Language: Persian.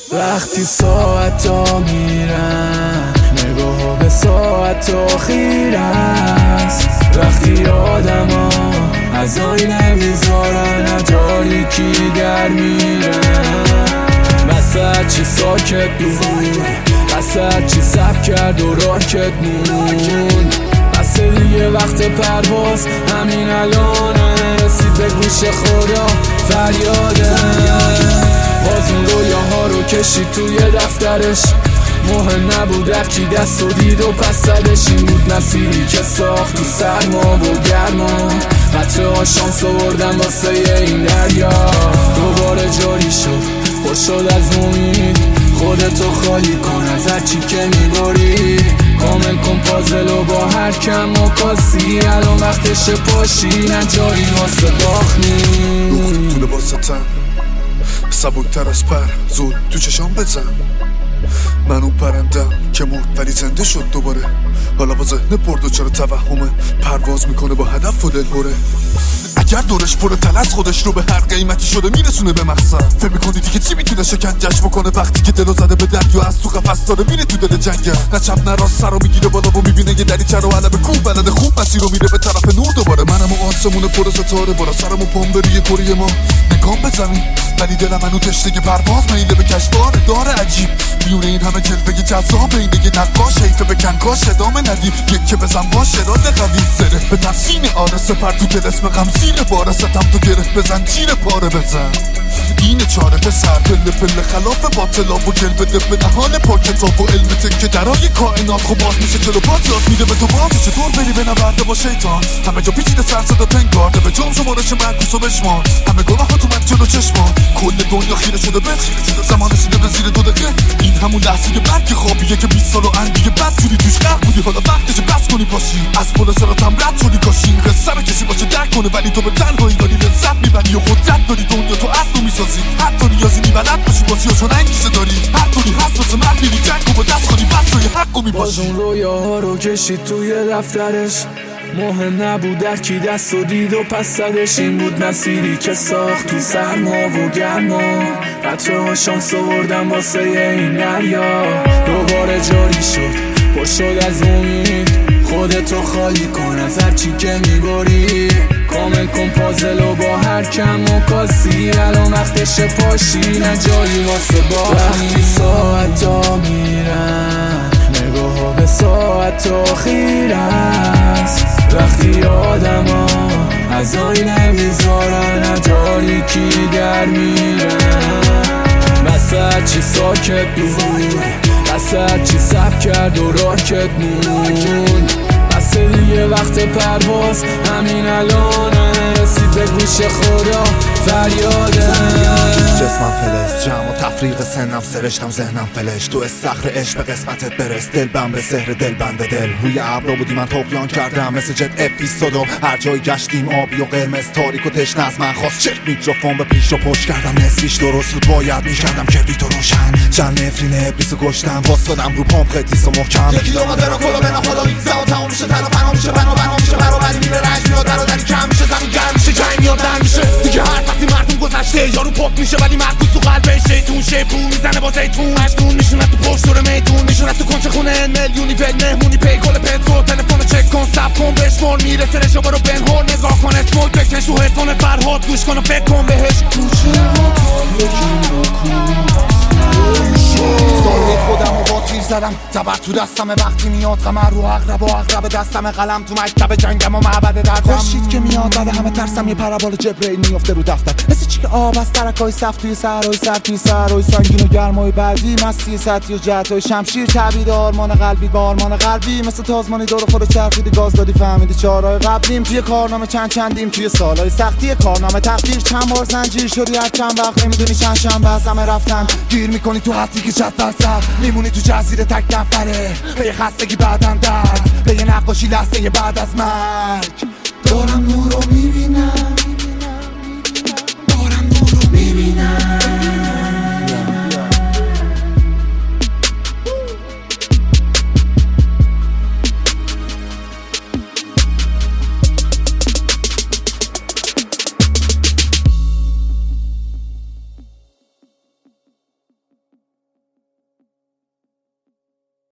وقتی ساعتا میرن نگاه به ساعت خیره است، وقتی آدم ها از آینه میذارن تاریکی در میرن. وسط چی ساکت بود، وسط چی سب کرد و راکت موند. بس دیگه وقت پرواز همین الانه، رسید به گوش خدا فریاده. باز اون رویاها رو کشید توی دفترش، مهم نبود کی دست و دید و پس زدش. این بود مسیری که ساخت تو سرما و گرما، قطره ها شانس آوردن واسه این دریا. دوباره جاری شد پر شد از امید، خودتو خالی کن از هرچی که میبری. کامل کن پازلو با هر کم و کاسی، الان وقتش پاشی نه جایی واسه باخنی. روح تو لباس تن سبکتر از پر، زود تو چشام بزن. من اون پرندم که مرد ولی زنده شد دوباره. حالا با ذهن برد و چرا توهمه، پرواز میکنه با هدف و دلهوره. اگر دورش پر تلس خودش رو به هر قیمتی شده میرسونه به مقصد. فکر میکنی دیگه چی میتونه شکنجش بکنه وقتی که دلو زده به دریا از تو قفس داره میره تو دل جنگل. نه چپ نه راست سرو میگیره بالا و میبینه یه دریچه رو علب کوه بلده خوب مسیر رو میره به طرف نور دوباره. منم و آسمون پر ستاره بالا سرمو پام به روی کره ما نگام به زمین، ولی دلم منو تشنه پرواز میله به کشفار داره عجیب. میونه این همه جلوه جذاب اینه یه نقاش حیفه بکن کاش ادامه ندیم. یک که بزن باش اراده قوی زره به تفسین آره سپر تو دل اسم غم زیر باره ستم تو گره بزن تیر پاره بزن. اینه چاره پسر پله پله خلاف باطلا و گل بده به نهال پا کتاب و علم که درای کائنات خب باز میشه جلو پات یاد میده به تو بازی چطور بری به نبرده با شیطان. همه جا پیچیده سر صدا پنگارده به جام شمارش معکوس و بشمار. همه گناه ها تو من جلو چشمان، کل دنیا خیره شده به زمان رسیده به زیر 2 دقیقه. این همون لحظه برگ خوابیه که 20 سال و اندیگه بد شدی توش غرق بودی، حالا وقتشه بس کنی پاشی از پل سراتم رد شدی. کاشی این قصه رو کسی باشه درک کنه، ولی تو به تنهایی داری لذت میبری و قدرت داری دنیا تو اصل میسازی. حتی نیازی نیملت باشی بازی و چون انگیزه داری هر طوری هست واسه مرد میری جنگ و با دست کنی بس روی حق و میباشی. باز اون رویاها رو کشید توی دفترش، مهم نبود کی دست و دید و پس زدش. این بود مسیری که ساخت تو سرما و گرما، قطره ها شانس آوردن واسه این دریا. دوباره جاری شد پر شد از امید، خودتو خالی کن از هرچی که میبری. کامل کن پازلو با هر کم و کاسی، الان وقتش پاشی نه جایی واسه باخنی. وقتی ساعتا میرن نگاه به ساعت خیره است، وقتی آدم ها از آینه میذارن تاریکی در میرن. وسط چی ساکت بود، وسط چی سب کرد و راکت موند. بس دیگه وقت پرواز همین الانه، رسید به گوش خدا فریاده. جسمم فلز جمع و تفریق سنم سرشتم ذهنم فلش. تو استخر عشق به قسمتت برس، دل بند به سحر دل بند دل. روی ابرا بودی من طغیان کردم مثل جت اپیزودو، هر جایی گشتیم آبی و قرمز تاریک و تشنه از من خواست چک میکروفون به پیش رو پشت کردم. نصفیش درست بود باید میکردم کبریت و روشن. چند نفرین ابلیس و گشتم واسدادم رو پامپ خدیس و محکم. یکی دو مدر و کلا بنا خدا زمان تمام میشه تنها فنا میشه بنا میشه برابری میره رنج میاد برادری کم میشه زمین گرم میشه جنگ میاد در میشه دیگه هر فصلی مردم گذشته یارو پاک میشه ولی محبوس تو قلبش شیطون شیپو میزنه با زیتون مجنون میشونه تو پشت دور میدون میشونه تو کنچه خونه میلیونی ول مهمونی پی گل پترو تلفن چک کن ساب کن بشمار میرسه رشو برو بنهور نگاه کن اسمول بکش تو هدفون فرهاد گوش کن و فکر کن بهش کوچه ها سایه خودم و با تیر زدم زبر تو دستم وقتی میاد قمر رو عقرب و عقرب دستم قلم تو مکتب جنگم و معبد دردم. خورشید که میاد بعد همه ترسم یه پرابال جبرئیل میفته رو دفتر مثل چی که آب از ترکای صف توی صحرای سر توی صحرای سنگین و گرمای بعدی مستی سطحی و جهتای شمشیر تبید آرمان قلبی با آرمان قلبی مثل تازمانی دور خود چرخیدی گاز دادی فهمیدی چهارای قبلیم توی کارنامه چندیم توی سالای سختی کارنامه تقدیر چند بار زنجیر شدی هر چند وقت نمیدونی چند شنبه از همه رفتن گیر میکنی تو حدی که جدول سر میمونی تو جزیره تک نفره به یه خستگی بعدن درد به یه نقاشی لحظه بعد از مرگ دارم نور رو میبینم